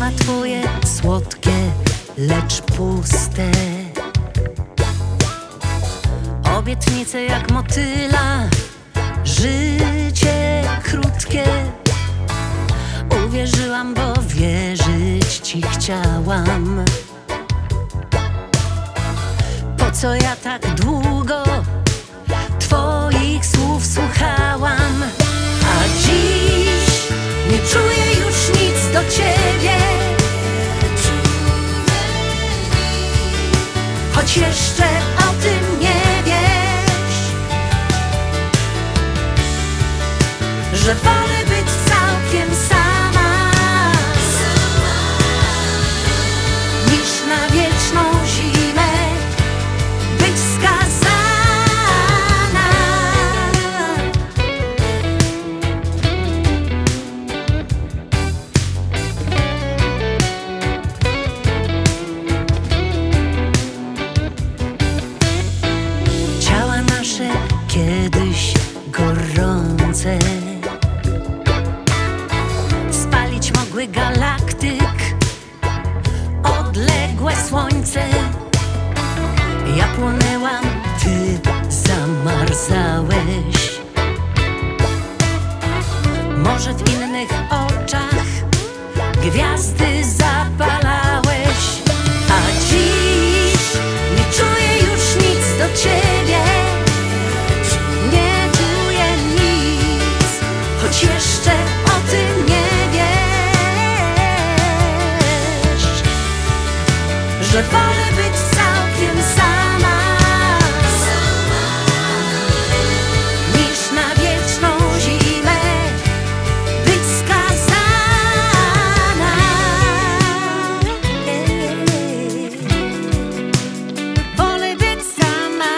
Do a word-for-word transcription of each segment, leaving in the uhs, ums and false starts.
Słowa twoje słodkie, lecz puste. Obietnice jak motyla, życie krótkie. Uwierzyłam, bo wierzyć ci chciałam. Po co ja tak długo twoich słów słuchałam? A dziś nie czuję już nic do ciebie, choć jeszcze o tym nie wiesz, że wolę być całkiem sama, niż na wieczną zimę być skazana. Ciała nasze kiedyś gorące spalić mogły galaktyk, odległe słońce. Ja płonęłam, ty zamarzałeś. Może w innych oczach gwiazdy zapalałeś. A dziś nie czuję już nic do ciebie, nie czuję nic, choć jeszcze o tym nie wiesz, że wolę być całkiem sama, niż na wieczną zimę być skazana. Wolę być sama,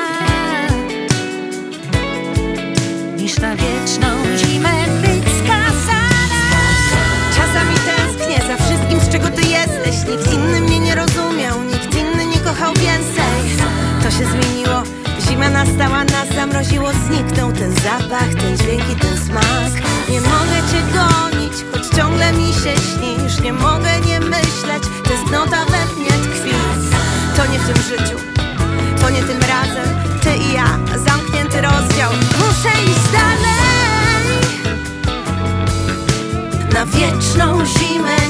niż na wieczną zimę być skazana. Czasami tęsknię za wszystkim, z czego ty jesteś. Nikt inny mnie nie rozumiał, nikt inny nie kochał więcej. To się zmieniło, zima nastała, nas zamroziło. Zniknął ten zapach, ten dźwięk i ten smak. Nie mogę cię gonić, choć ciągle mi się śnisz. Nie mogę nie myśleć, tęsknota we mnie tkwi. To nie w tym życiu, to nie tym razem. Ty i ja, zamknięty rozdział. Muszę iść dalej, na wieczną zimę